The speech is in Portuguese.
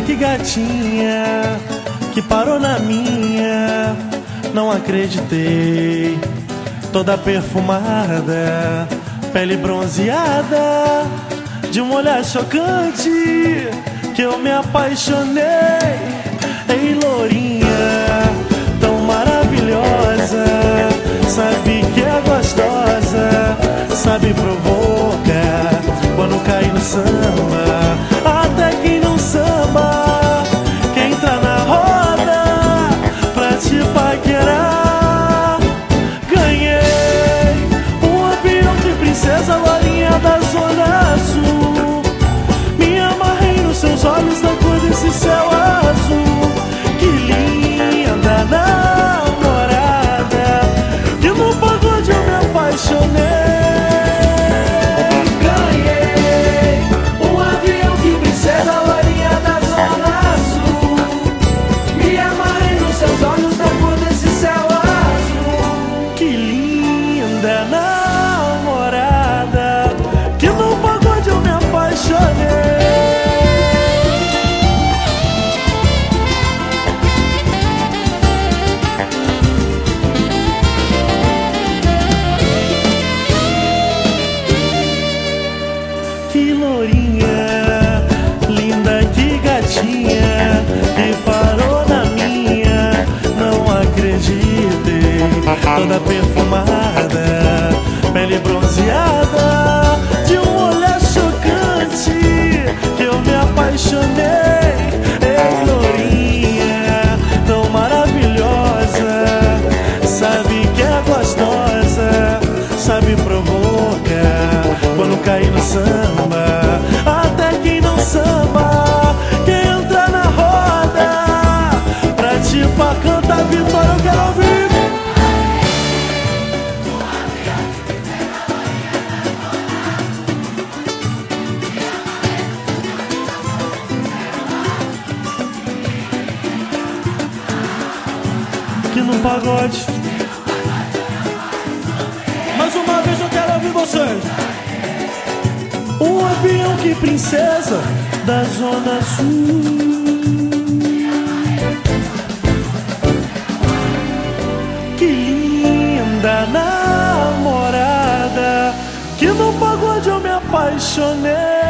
linda, que gatinha, que parou na minha. Não acreditei, toda perfumada, pele bronzeada, de um olhar chocante, que eu me apaixonei. Ei, lourinha, tão maravilhosa, sabe que é gostosa, sabe provocar quando cai no samba. Até quem não samba, quem entra na roda pra te paquerar. Ganhei um avião de princesa, lourinha da Zona Sul. Me amarrei nos seus olhos da cor desse céu azul. Que linda namorada, que no pagode eu me apaixonei. Namorada, que no pagode eu me apaixonei. Que lourinha, linda, que gatinha, que parou na minha. Não acreditei, toda perfumada, pele bronzeada, de um olhar chocante, que eu me apaixonei. Ei, lourinha, tão maravilhosa, sabe que é gostosa, sabe provocar quando cai no samba. Até quem não samba, quem entra na roda pra te cantar vitória, eu quero ouvir. Aqui no pagode, mais uma vez eu quero ouvir vocês. Um avião, que princesa da Zona Sul. Que linda namorada, que no pagode eu me apaixonei.